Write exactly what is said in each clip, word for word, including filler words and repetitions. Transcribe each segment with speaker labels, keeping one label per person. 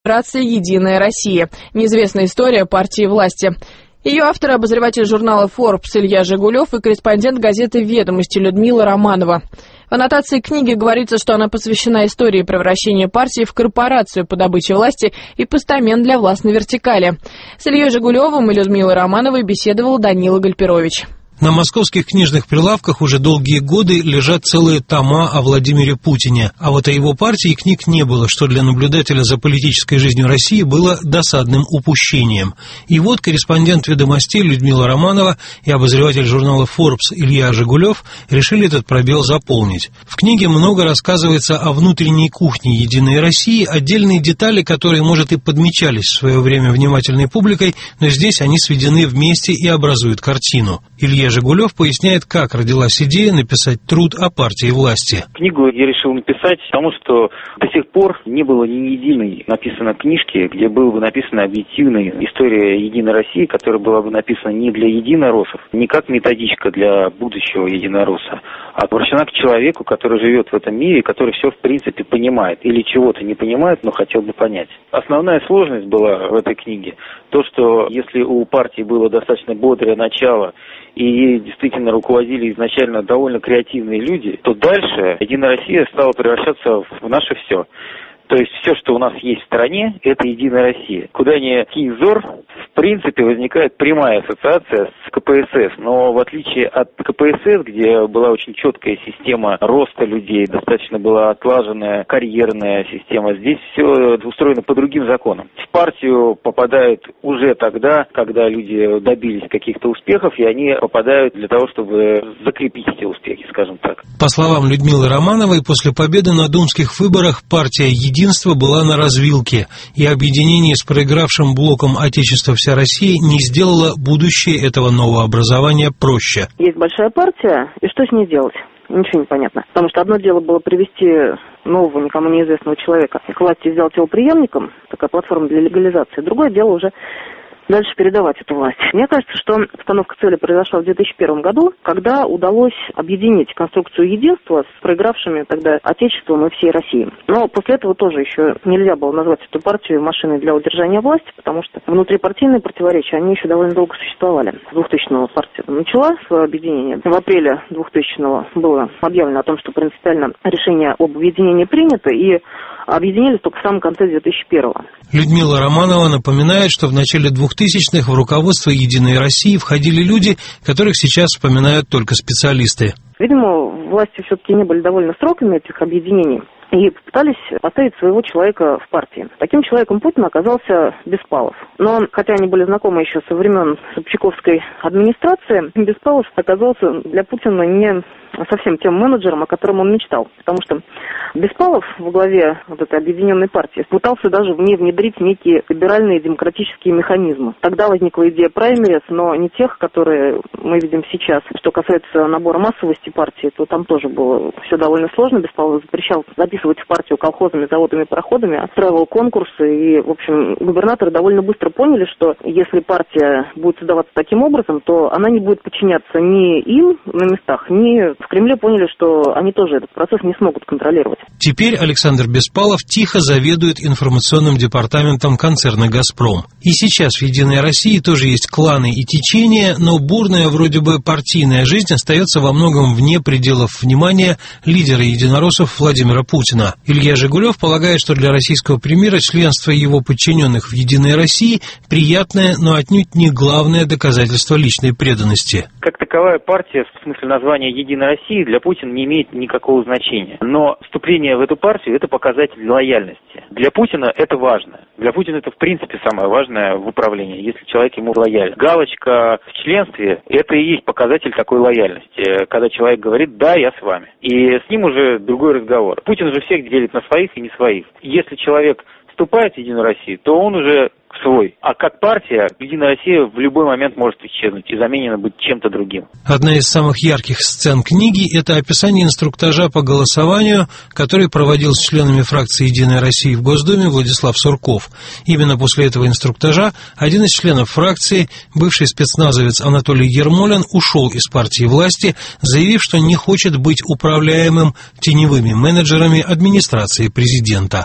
Speaker 1: фракции «Единая Россия». Неизвестная история партии власти. Ее автор – обозреватель журнала Forbes Илья Жигулев и корреспондент газеты «Ведомости» Людмила Романова. В аннотации книги говорится, что она посвящена истории превращения партии в корпорацию по добыче власти и постамент для властной вертикали. С Ильей Жигулевым и Людмилой Романовой беседовал Данила Гальперович.
Speaker 2: На московских книжных прилавках уже долгие годы лежат целые тома о Владимире Путине, а вот о его партии книг не было, что для наблюдателя за политической жизнью России было досадным упущением. И вот корреспондент «Ведомостей» Людмила Романова и обозреватель журнала Forbes Илья Жигулев решили этот пробел заполнить. В книге много рассказывается о внутренней кухне «Единой России», отдельные детали, которые, может, и подмечались в свое время внимательной публикой, но здесь они сведены вместе и образуют картину. Илья Жигулев поясняет, как родилась идея написать труд о партии власти.
Speaker 3: Книгу я решил написать, потому что до сих пор не было ни единой написанной книжки, где была бы написана объективная история Единой России, которая была бы написана не для единороссов, не как методичка для будущего единоросса, а обращена к человеку, который живет в этом мире, который все в принципе понимает или чего-то не понимает, но хотел бы понять. Основная сложность была в этой книге то, что если у партии было достаточно бодрое начало и ей действительно руководили изначально довольно креативные люди, то дальше Единая Россия стала превращаться в наше все. То есть все, что у нас есть в стране, это Единая Россия. Куда ни кинь взор, в принципе, возникает прямая ассоциация с ка пэ эс эс. Но в отличие от ка пэ эс эс, где была очень четкая система роста людей, достаточно была отлаженная карьерная система, здесь все устроено по другим законам. В партию попадают уже тогда, когда люди добились каких-то успехов, и они попадают для того, чтобы закрепить эти успехи, скажем так.
Speaker 2: По словам Людмилы Романовой, после победы на думских выборах партия «Единая Единство была на развилке, и объединение с проигравшим блоком «Отечество вся Россия» не сделало будущее этого нового образования проще.
Speaker 4: Есть большая партия, и что с ней делать? Ничего не понятно. Потому что одно дело было привести нового, никому неизвестного человека к власти, сделать его преемником, такая платформа для легализации. Другое дело уже дальше передавать эту власть. Мне кажется, что установка цели произошла в две тысячи первом году, когда удалось объединить конструкцию единства с проигравшими тогда Отечеством и всей Россией. Но после этого тоже еще нельзя было назвать эту партию машиной для удержания власти, потому что внутрипартийные противоречия, они еще довольно долго существовали. С двухтысячного партия начала свое объединение. В апреле двухтысячного было объявлено о том, что принципиально решение об объединении принято, и объединились только в самом конце две тысячи первого.
Speaker 2: Людмила Романова напоминает, что в начале двухтысячных в руководство «Единой России» входили люди, которых сейчас вспоминают только специалисты.
Speaker 4: Видимо, власти все-таки не были довольны сроками этих объединений и попытались поставить своего человека в партии. Таким человеком Путин оказался Беспалов. Но, хотя они были знакомы еще со времен Собчаковской администрации, Беспалов оказался для Путина не совсем тем менеджером, о котором он мечтал. Потому что Беспалов во главе вот этой объединенной партии пытался даже в ней внедрить некие либеральные демократические механизмы. Тогда возникла идея праймериз, но не тех, которые мы видим сейчас. Что касается набора массовости партии, то там тоже было все довольно сложно. Беспалов запрещал записывать в партию колхозами, заводами, пароходами, устраивал конкурсы. И, в общем, губернаторы довольно быстро поняли, что если партия будет создаваться таким образом, то она не будет подчиняться ни им на местах, ни в Кремле поняли, что они тоже этот процесс не смогут контролировать.
Speaker 2: Теперь Александр Беспалов тихо заведует информационным департаментом концерна «Газпром». И сейчас в «Единой России» тоже есть кланы и течения, но бурная вроде бы партийная жизнь остается во многом вне пределов внимания лидера единороссов Владимира Путина. Илья Жигулев полагает, что для российского премьера членство его подчиненных в «Единой России» приятное, но отнюдь не главное доказательство личной преданности.
Speaker 3: Как таковая партия, в смысле названия «Единая Россия», для Путина не имеет никакого значения. Но вступление в эту партию – это показатель лояльности. Для Путина это важно. Для Путина это в принципе самое важное в управлении, если человек ему лоялен. Галочка в членстве – это и есть показатель такой лояльности, когда человек говорит «да, я с вами». И с ним уже другой разговор. Путин же всех делит на своих и не своих. Если человек вступает в «Единую Россию», то он уже свой. А как партия, «Единая Россия» в любой момент может исчезнуть и заменена быть чем-то другим.
Speaker 2: Одна из самых ярких сцен книги – это описание инструктажа по голосованию, который проводил с членами фракции «Единая Россия» в Госдуме Владислав Сурков. Именно после этого инструктажа один из членов фракции, бывший спецназовец Анатолий Ермолин, ушел из партии власти, заявив, что не хочет быть управляемым теневыми менеджерами администрации президента.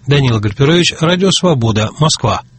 Speaker 2: Данила Гальперович, Радио Свобода, Москва.